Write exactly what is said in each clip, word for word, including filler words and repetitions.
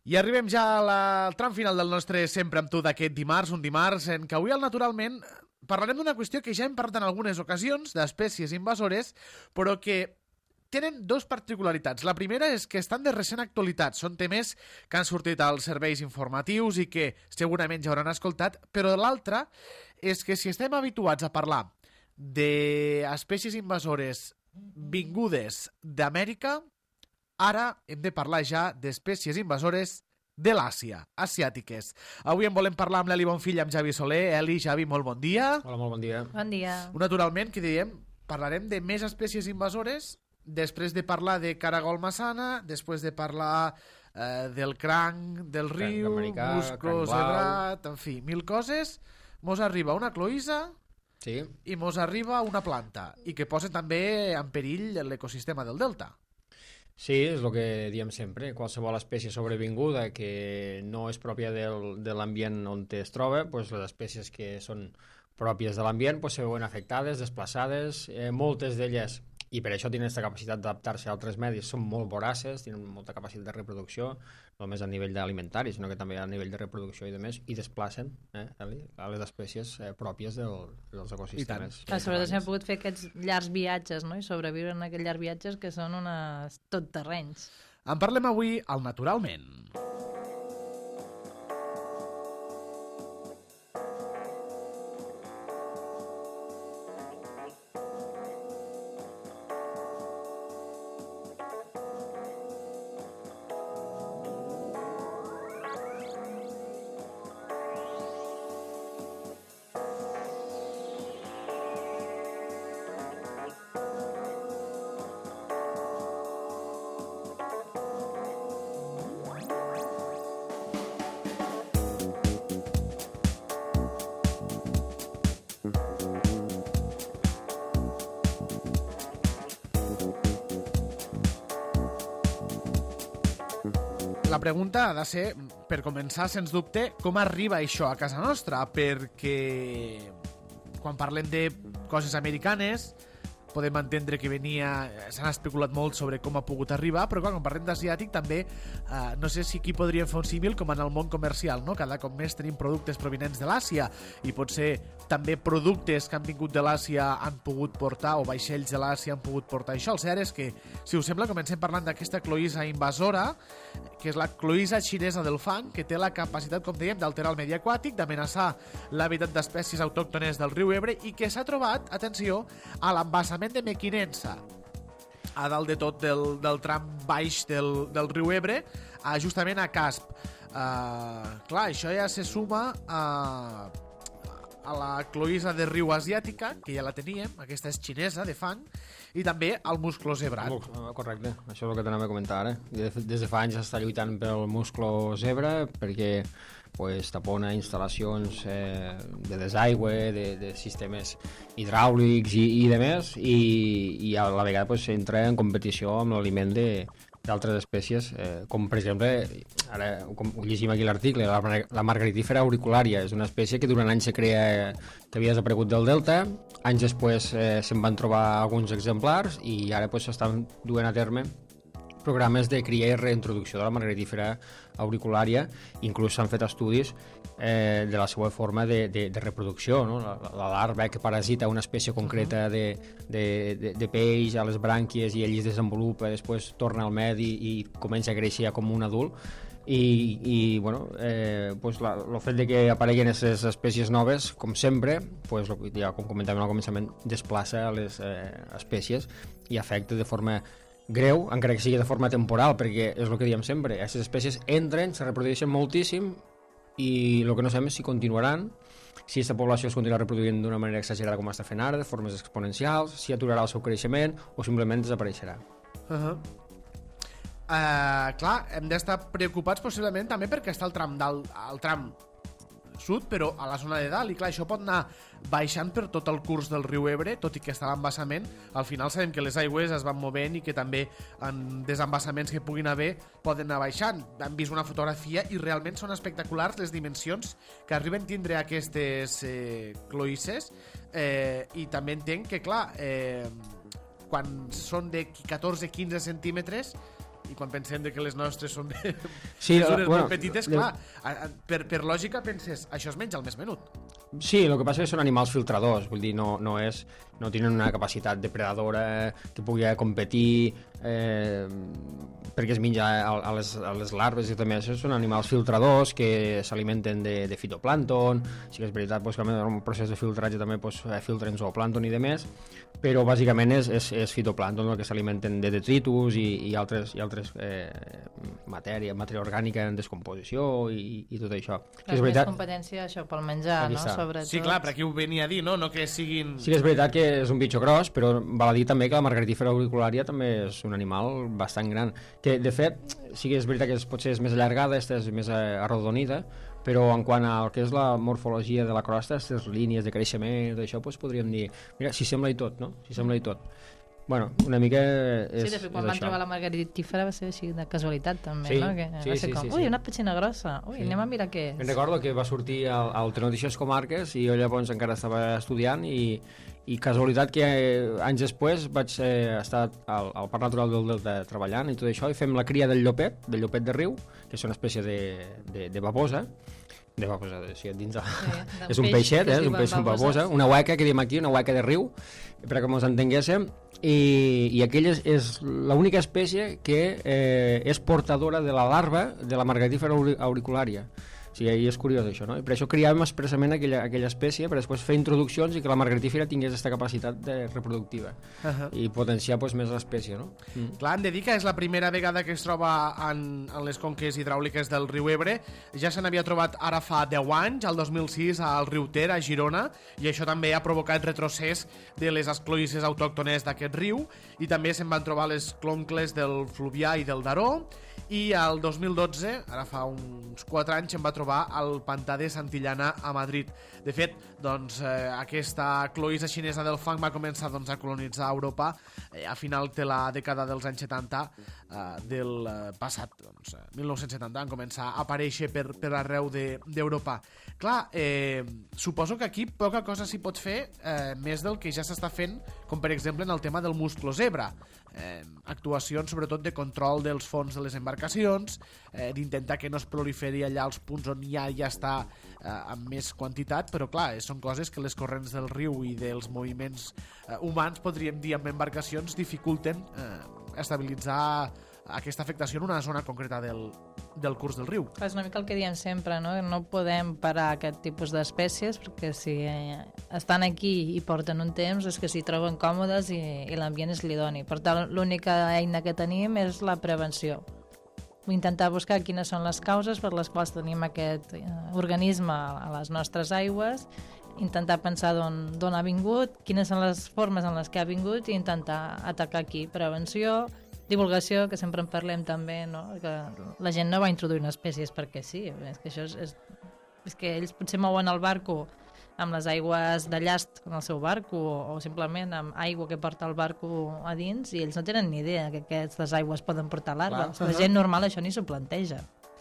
I arribem ja a la, al tram final del nostre Sempre amb tu d'aquest dimarts, un dimarts en què avui, al naturalment, parlarem d'una qüestió que ja hem parlat en algunes ocasions, d'espècies invasores, però que tenen dos particularitats. La primera és que estan de recent actualitat, són temes que han sortit als serveis informatius i que segurament ja hauran escoltat, però l'altra és que si estem habituats a parlar d'espècies invasores vingudes d'Amèrica, ara hem de parlar ja d'espècies invasores de l'Àsia, asiàtiques. Avui en volem parlar amb l'Eli Bonfill i amb Javi Soler. Eli, Javi, molt bon dia. Hola, molt bon dia. Bon dia. Naturalment, que diem, parlarem de més espècies invasores després de parlar de caragol massana, després de parlar eh, del cranc del riu, musclo zebrat, en fi, mil coses. Mos arriba una cloïssa sí. i mos arriba una planta i que posen també en perill l'ecosistema del delta. Sí, és el que diem sempre. Qualsevol espècie sobrevinguda que no és pròpia del, de l'ambient on es troba, doncs les espècies que són pròpies de l'ambient doncs, se veuen afectades, desplaçades, eh, moltes d'elles, i per això tenen aquesta capacitat d'adaptar-se a altres medis, són molt voraces, tenen molta capacitat de reproducció, no només a nivell alimentari, sinó que també a nivell de reproducció i de més, i desplacen eh, a les espècies eh, pròpies del, dels ecosistemes. Ah, sobretot s'han pogut fer aquests llargs viatges, no? I sobreviure en aquests llargs viatges que són unes tot terrenys. En parlem avui al Naturalment. La pregunta ha de ser, per començar, sens dubte, com arriba això a casa nostra, perquè quan parlem de coses americanes podem entendre que venia, s'han especulat molt sobre com ha pogut arribar, però quan parlem d'asiàtic també, eh, no sé si aquí podríem fer un símil com en el món comercial, no? Cada cop més tenim productes provinents de l'Àsia i potser també productes que han vingut de l'Àsia han pogut portar, o vaixells de l'Àsia han pogut portar això. El cert és que, si us sembla, comencem parlant d'aquesta cloïssa invasora, que és la cloïssa xinesa del fang, que té la capacitat, com dèiem, d'alterar el medi aquàtic, d'amenaçar l'hàbitat d'espècies autòctones del riu Ebre i que s'ha trobat, atenció, a l'embassament de Mequinensa, a dalt de tot del, del tram baix del, del riu Ebre, a, justament a Casp. Uh, clar, això ja se suma a, a la cloïssa de riu asiàtica, que ja la teníem, aquesta és xinesa, de fang, i també al musclo zebrat. Correcte, això és el que t'anava a comentar ara. Des de fa anys s'està lluitant pel musclo zebra perquè pues, tapona instal·lacions eh, de desaigüe, de, de sistemes hidràulics i, i de més, i, i a la vegada pues, entra en competició amb l'aliment d'altres espècies, eh, com per exemple, ara com llegim aquí l'article, la, la margaritífera auriculària, és una espècie que durant anys se crea, que havia desaparegut del delta, anys després eh, se'n van trobar alguns exemplars i ara pues, s'estan duent a terme programes de cria i reintroducció de la margaritífera auriculària, inclús s'han fet estudis eh, de la seva forma de, de, de reproducció, no? la, la larva que parasita una espècie concreta de, de, de, de peix a les brànquies i ell es desenvolupa, després torna al medi i comença a créixer ja com un adult. I, i bueno, eh, pues la, el fet de que apareguen aquestes espècies noves, com sempre, pues, ja com comentàvem al començament, desplaça les eh, espècies i afecta de forma greu, encara que sigui de forma temporal, perquè és el que diem sempre, aquestes espècies entren, se reprodueixen moltíssim i el que no sabem és si continuaran, si aquesta població es continua reproduint d'una manera exagerada com està fent ara, de formes exponencials, si aturarà el seu creixement o simplement desapareixerà. Uh-huh. Uh, clar, hem d'estar preocupats possiblement també perquè està el tram dalt, el tram sud, però a la zona de dalt, i clar, això pot anar baixant per tot el curs del riu Ebre, tot i que està a l'embassament. Al final sabem que les aigües es van movent i que també en desembassaments que puguin haver poden anar baixant. Hem vist una fotografia i realment són espectaculars les dimensions que arriben a tindre aquestes eh, cloïsses, eh, i també entenc que, clar, eh, quan són de catorze a quinze centímetres i quan pensem de que les nostres són de Sí, mesures bueno, molt petites, de- clar, a- a- per, per lògica penses, això es menja el més menut. Sí, el que passa és que són animals filtradors, vull dir, no, no, és, no tenen una capacitat depredadora que pugui competir eh, perquè es menja a, a, les, a les larves i també això són animals filtradors que s'alimenten de, de fitoplàncton, sí que és veritat pues, que en un procés de filtratge també pues, filtren zooplàncton i demés, però bàsicament és, és, és fitoplàncton el que s'alimenten de detritus i, i altres, i altres eh, matèria, matèria orgànica en descomposició i, i tot això. Clar, és veritat... competència això pel menjar, Aquí no? està. Sobretot. Sí, clar, per aquí ho venia a dir, no? No que siguin... Sí que és veritat que és un bitxo gros, però val a dir també que la margaritífera auriculària també és un animal bastant gran, que de fet sí que és veritat que és, potser és més allargada, esta és més eh, arrodonida, però en quant al que és la morfologia de la crosta, aquestes línies de creixement, això, doncs podríem dir, mira, si sembla i tot, no? Si sembla i tot. Bueno, una mica és, sí, de fet, quan és van això. trobar la margaritífera va ser així de casualitat també, Sí, no? Que sí, va ser sí, com, sí, ui, sí. una petxina grossa, ui, Sí. anem a mirar què és. Me'n recordo que va sortir al, al Tenotícies Comarques i jo llavors encara estava estudiant i, i casualitat que eh, anys després vaig eh, estar al, al Parc Natural del Delta treballant i tot això i fem la cria del llopet, del llopet de riu, que és una espècie de, de, de babosa, de babosa, de, sí, dins de... Sí, d'un és un peix peixet, que es eh, és un diuen peix, un baboses. babosa, una hueca que diem aquí, una hueca de riu, perquè mos entenguéssim, i, i aquella és, és l'única espècie que eh, és portadora de la larva de la margaritífera auri- auriculària. O sigui, i és curiós això, no? I per això criàvem expressament aquella, aquella espècie per després fer introduccions i que la margaritífera tingués aquesta capacitat de reproductiva Uh -huh. i potenciar pues, més l'espècie, no? Mm. Clar, hem de dir que és la primera vegada que es troba en, en les conques hidràuliques del riu Ebre. Ja se n'havia trobat ara fa deu anys, al dos mil sis, al riu Ter, a Girona, i això també ha provocat retrocés de les escloïsses autòctones d'aquest riu, i també se'n van trobar les cloncles del Fluvià i del Daró, i el dos mil dotze, ara fa uns quatre anys, em va trobar al pantà de Santillana a Madrid. De fet, doncs, eh, aquesta cloïssa xinesa del fang va començar doncs, a colonitzar Europa eh, a final de la dècada dels anys setanta eh, del eh, passat, doncs, eh, mil nou-cents setanta, van començar a aparèixer per, per arreu d'Europa. De, Clar, eh, suposo que aquí poca cosa s'hi pot fer eh, més del que ja s'està fent, com per exemple en el tema del musclo zebra. Eh, actuacions sobretot de control dels fons de les embarcacions, eh, d'intentar que no es proliferi allà els punts on ja ja està eh, amb més quantitat, però clar, eh, són coses que les corrents del riu i dels moviments eh, humans, podríem dir, amb embarcacions dificulten eh, estabilitzar aquesta afectació en una zona concreta del, del curs del riu. És una mica el que diem sempre, no? No podem parar aquest tipus d'espècies perquè si eh, estan aquí i porten un temps és que s'hi troben còmodes i, i l'ambient és l'idoni. Per tant, l'única eina que tenim és la prevenció. Intentar buscar quines són les causes per les quals tenim aquest eh, organisme a les nostres aigües, intentar pensar d'on ha vingut, quines són les formes en les que ha vingut i intentar atacar aquí. Prevenció, divulgació, que sempre en parlem també, no? Que la gent no va introduint espècies perquè sí, és que això és, és, és que ells potser mouen el barco amb les aigües de llast en el seu barco o, o simplement amb aigua que porta el barco a dins i ells no tenen ni idea que aquestes aigües poden portar larves. Clar. La gent normal això ni s'ho planteja.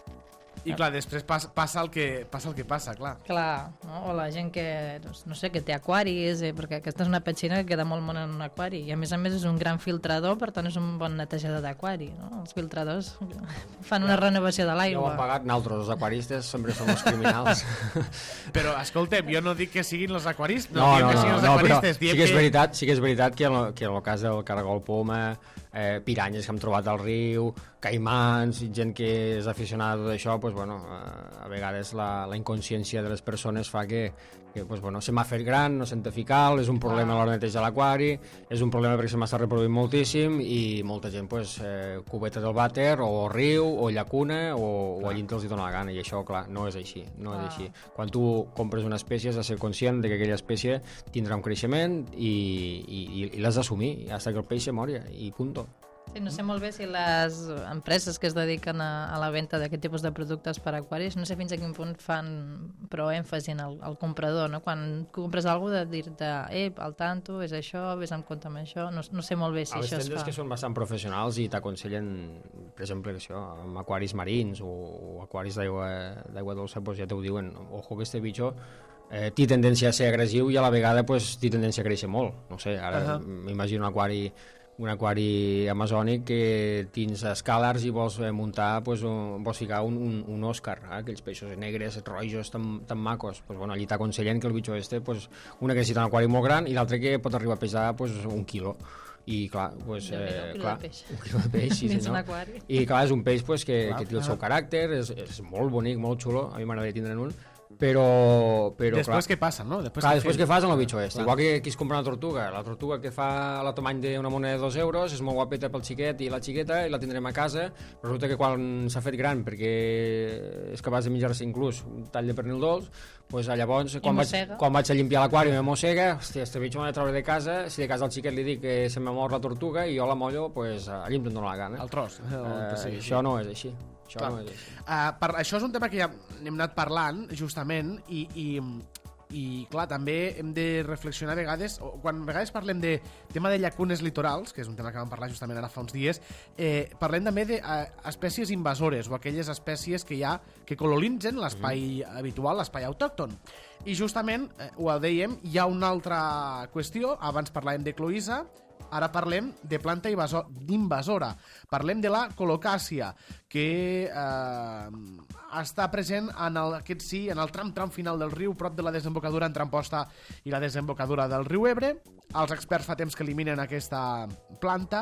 I clar, després passa, passa, el que, passa el que passa, clar. Clar, no? O la gent que, doncs, no sé, que té aquaris, eh, perquè aquesta és una petxina que queda molt món en un aquari, i a més a més és un gran filtrador, per tant és un bon netejador d'aquari, no? Els filtradors fan una renovació de Ja ho l'aigua. han pagat nosaltres, els aquaristes sempre som els criminals. Però, escoltem, jo no dic que siguin els aquaristes, no, No, diem no, que no, siguin els no, però aquaristes, sí diem que és veritat, sí que és veritat que en el, que en el cas del caragol poma, eh, piranyes que hem trobat al riu, caimans, gent que és aficionada a tot això, pues, bueno, eh, a vegades la, la inconsciència de les persones fa que, que pues, bueno, se m'ha fet gran, no sent efical, és un problema a l'hora de netejar l'aquari, és un problema perquè se m'està reproduint moltíssim i molta gent, pues, eh, cubeta del vàter, o riu, o llacuna, o, o allí els hi dona la gana, i això, clar, no és així, no és així. Quan tu compres una espècie has de ser conscient de que aquella espècie tindrà un creixement i, i, i l'has d'assumir, fins que el peix se mori, i punto. Sí, no sé molt bé si les empreses que es dediquen a, a la venda d'aquest tipus de productes per a aquaris, no sé fins a quin punt fan prou èmfasi en el, el comprador, no? Quan compres alguna cosa de dir-te, eh, al tanto, és això, vés amb compte amb això, no, no sé molt bé si A les això es tendes fa. que són bastant professionals i t'aconsellen, per exemple, això, amb aquaris marins o, o aquaris d'aigua d'aigua dolça, pues ja t'ho diuen, ojo que este bicho eh, té tendència a ser agressiu i a la vegada pues, té tendència a créixer molt. No sé, ara Ahà. m'imagino un aquari un aquari amazònic que tens escàlars i vols muntar, pues, un, vols ficar un, un, un Òscar, eh? Aquells peixos negres, rojos, tan, tan macos. Pues, bueno, allí t'aconsellen que el bitxo este, pues, una que necessita un aquari molt gran i l'altre que pot arribar a pesar pues, un quilo. I clar, pues, eh, un, clar de peix. un quilo de peix, sí, senyor. I clar, és un peix pues, que, clar, que té el seu caràcter, és, és molt bonic, molt xulo, a mi m'agradaria tindre'n un, però, però després clar, què passa, no? Després, clar, després què fas amb el bitxo este? Igual que qui es compra una tortuga, la tortuga que fa la tamany d'una moneda de dos euros, és molt guapeta pel xiquet i la xiqueta i la tindrem a casa, però resulta que quan s'ha fet gran perquè és capaç de menjar-se inclús un tall de pernil dolç, pues, llavors quan vaig, quan vaig a limpiar l'aquari me mossega, hòstia, este bitxo m'ha de treure de casa, si de casa al xiquet li dic que se m'ha mort la tortuga i jo la mollo, pues, allí em dóna la gana. El tros. El uh, sí, això sí. no és així. Això, no és així. Uh, per, això és un tema que ja hem anat parlant, justament, i, i, i clar, també hem de reflexionar a vegades, o, quan a vegades parlem de tema de llacunes litorals, que és un tema que vam parlar justament ara fa uns dies, eh, parlem també d'espècies invasores, o aquelles espècies que hi ha que colonitzen l'espai mm. habitual, l'espai autòcton. I justament, eh, ho dèiem, hi ha una altra qüestió, abans parlàvem de cloïssa, ara parlem de planta invasora. Parlem de la colocàcia, que eh, està present en el, aquest sí, en el tram-tram final del riu, prop de la desembocadura entre Amposta i la desembocadura del riu Ebre. Els experts fa temps que eliminen aquesta planta,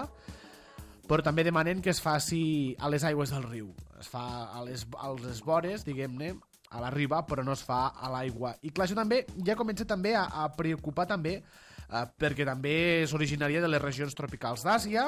però també demanen que es faci a les aigües del riu. Es fa a les, a les vores, diguem-ne, a la riba, però no es fa a l'aigua. I clar, això també ja comença també a, a preocupar també Uh, perquè també és originària de les regions tropicals d'Àsia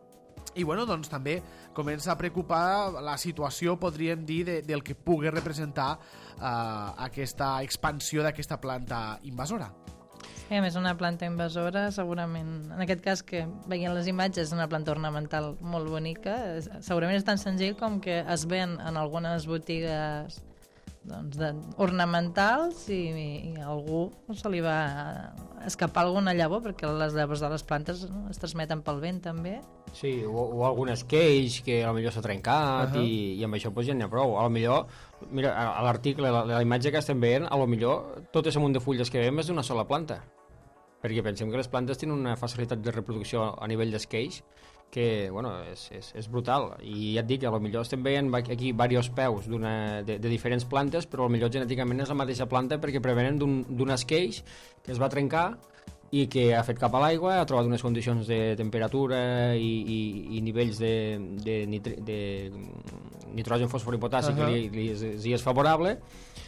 i bueno, doncs també comença a preocupar la situació, podríem dir, de, del que pugui representar uh, aquesta expansió d'aquesta planta invasora. Sí, a més, una planta invasora, segurament, en aquest cas que veient les imatges, és una planta ornamental molt bonica, segurament és tan senzill com que es ven en algunes botigues doncs, de, ornamentals i, i a algú se li va escapar alguna llavor, perquè les llavors de les plantes no, es transmeten pel vent també. Sí, o, o algun esqueix que potser s'ha trencat uh -huh. i, i amb això pues, ja n'hi ha prou. A millor, mira, a l'article, a la imatge que estem veient, a lo millor tot aquest munt de fulles que veiem és d'una sola planta, perquè pensem que les plantes tenen una facilitat de reproducció a nivell d'esqueix que, bueno, és, és, és brutal. I ja et dic, a lo millor estem veient aquí diversos peus de, de diferents plantes, però a lo millor genèticament és la mateixa planta perquè prevenen d'un esqueix que es va trencar i que ha fet cap a l'aigua, ha trobat unes condicions de temperatura i, i, i nivells de, de, nitri, de nitrogen, fòsfor i potassi uh -huh. que li, li, li és favorable,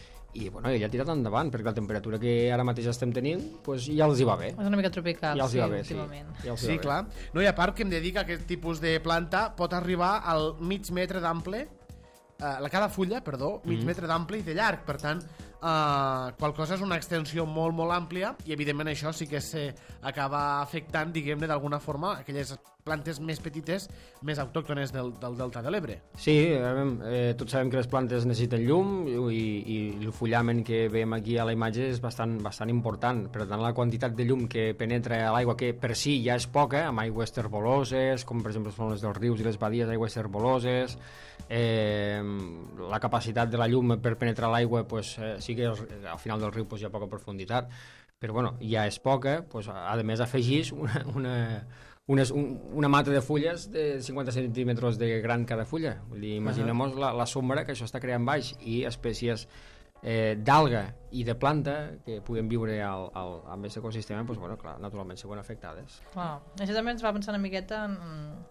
i bueno, ella ha tirat endavant, perquè la temperatura que ara mateix estem tenint pues, ja els hi va bé. És una mica tropical, ja els sí, hi va bé, sí. Ja sí, va clar. No, i a part que em dedica a aquest tipus de planta pot arribar al mig metre d'ample, eh, la cada fulla, perdó, mig mm. metre d'ample i de llarg, per tant, eh, qual cosa és una extensió molt, molt àmplia, i evidentment això sí que s'acaba afectant, diguem-ne, d'alguna forma, aquelles plantes més petites, més autòctones del, del Delta de l'Ebre. Sí, eh, tots sabem que les plantes necessiten llum i, i el fullament que veiem aquí a la imatge és bastant, bastant important. Per tant, la quantitat de llum que penetra a l'aigua, que per si ja és poca, amb aigües terboloses, com per exemple són les dels rius i les badies, aigües terboloses, eh, la capacitat de la llum per penetrar l'aigua, pues, eh, sí que al final del riu pues, hi ha poca profunditat, però bueno, ja és poca, pues, a més afegís una... una Unes, un, una mata de fulles de cinquanta centímetres de gran cada fulla. Vull dir, imaginem-nos la, la sombra que això està creant baix i espècies eh, d'alga i de planta que puguem viure al, al, amb aquest ecosistema, doncs, bueno, clar, naturalment se veuen afectades. Wow. Això també ens va pensar una miqueta en,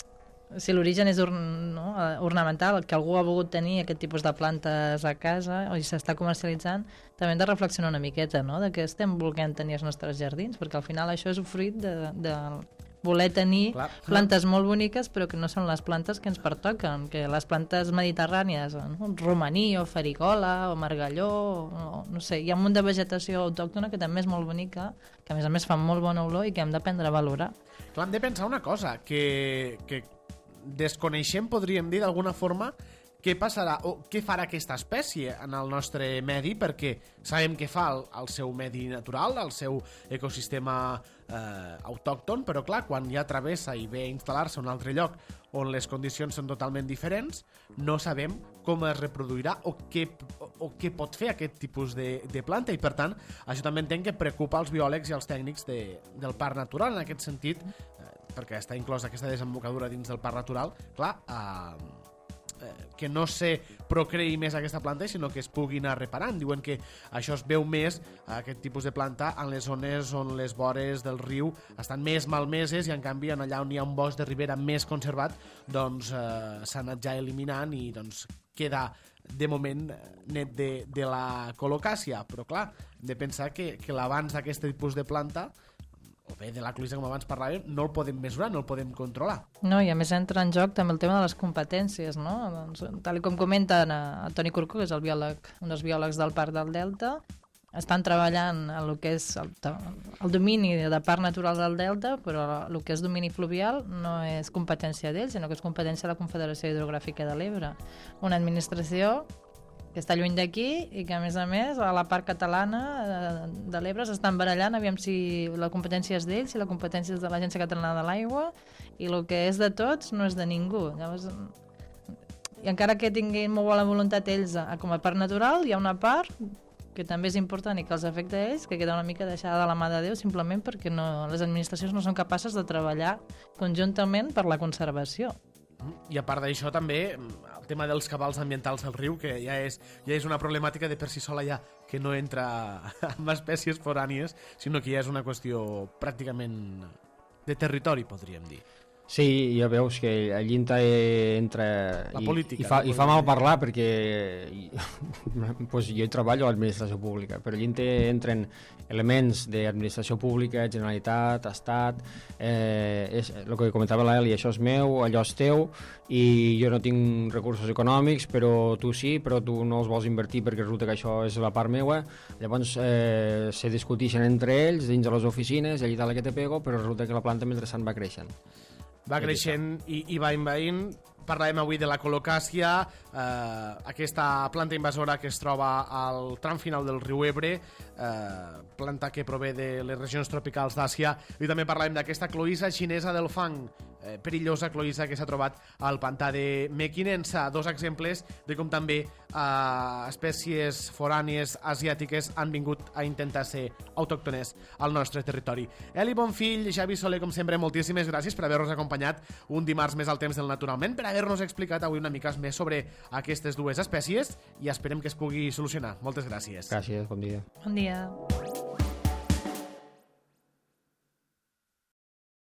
si l'origen és or, no, ornamental, que algú ha volgut tenir aquest tipus de plantes a casa o s'està comercialitzant, també hem de reflexionar una miqueta, no?, de què estem volent tenir als nostres jardins, perquè al final això és un fruit de... de voler tenir clar, plantes clar. molt boniques però que no són les plantes que ens pertoquen, que les plantes mediterrànies, no? Romaní o farigola o margalló o, no sé, hi ha un munt de vegetació autòctona que també és molt bonica, que a més a més fa molt bona olor i que hem d'aprendre a valorar. Clar, hem de pensar una cosa, que, que desconeixem, podríem dir d'alguna forma, què passarà o què farà aquesta espècie en el nostre medi, perquè sabem què fa el, el seu medi natural, el seu ecosistema eh, autòcton, però clar, quan ja travessa i ve a instal·lar-se a un altre lloc on les condicions són totalment diferents, no sabem com es reproduirà o què, o, o què pot fer aquest tipus de, de planta, i per tant això també entenc que preocupa els biòlegs i els tècnics de, del parc natural. En aquest sentit, eh, perquè està inclosa aquesta desembocadura dins del parc natural, clar, eh, que no se procreï més aquesta planta, sinó que es pugui anar reparant. Diuen que això es veu més, aquest tipus de planta, en les zones on les vores del riu estan més malmeses i en canvi en allà on hi ha un bosc de ribera més conservat, doncs eh, s'ha anat ja eliminant i doncs queda de moment net de, de la colocàcia. Però clar, hem de pensar que, que l'abans d'aquest tipus de planta, o bé de la cloïssa, com abans parlàvem, no el podem mesurar, no el podem controlar. No, i a més entra en joc també el tema de les competències, no? Doncs, tal com comenta a Toni Curcó, que és el biòleg, un dels biòlegs del Parc del Delta, estan treballant en el que és el, el domini de Parc Natural del Delta, però el que és domini fluvial no és competència d'ells, sinó que és competència de la Confederació Hidrogràfica de l'Ebre. Una administració que està lluny d'aquí i que, a més a més, a la part catalana de l'Ebre s'estan barallant aviam si la competència és d'ells, si la competència és de l'Agència Catalana de l'Aigua, i el que és de tots no és de ningú. Llavors, i encara que tinguin molt bona voluntat ells com a part natural, hi ha una part que també és important i que els afecta a ells, que queda una mica deixada de la mà de Déu, simplement perquè no, les administracions no són capaces de treballar conjuntament per la conservació. I a part d'això també el tema dels cabals ambientals del riu, que ja és, ja és una problemàtica de per si sola ja, que no entra amb espècies forànies, sinó que ja és una qüestió pràcticament de territori, podríem dir. Sí, ja veus que allí entra la i, política, i, fa, no i fa mal parlar perquè pues, jo hi treballo a l'administració pública, però allí entren elements d'administració pública, Generalitat, Estat, eh, és el que comentava l'Eli, això és meu, allò és teu, i jo no tinc recursos econòmics, però tu sí, però tu no els vols invertir perquè resulta que això és la part meua. Llavors eh, se discuteixen entre ells dins de les oficines, allí tal que te pego, però resulta que la planta mentrestant va creixent. Va creixent i, i va envaint. Parlàvem avui de la colocàcia, eh, aquesta planta invasora que es troba al tram final del riu Ebre, eh, planta que prové de les regions tropicals d'Àsia, i també parlàvem d'aquesta cloïssa xinesa del fang, eh, perillosa cloïssa que s'ha trobat al pantà de Mequinensa. Dos exemples de com també eh, espècies forànies asiàtiques han vingut a intentar ser autòctones al nostre territori. Eli Bonfill, Xavi Soler, com sempre, moltíssimes gràcies per haver-nos acompanyat un dimarts més al temps del Naturalment, per haver-nos explicat avui una mica més sobre aquestes dues espècies, i esperem que es pugui solucionar. Moltes gràcies. Gràcies, bon dia. Bon dia.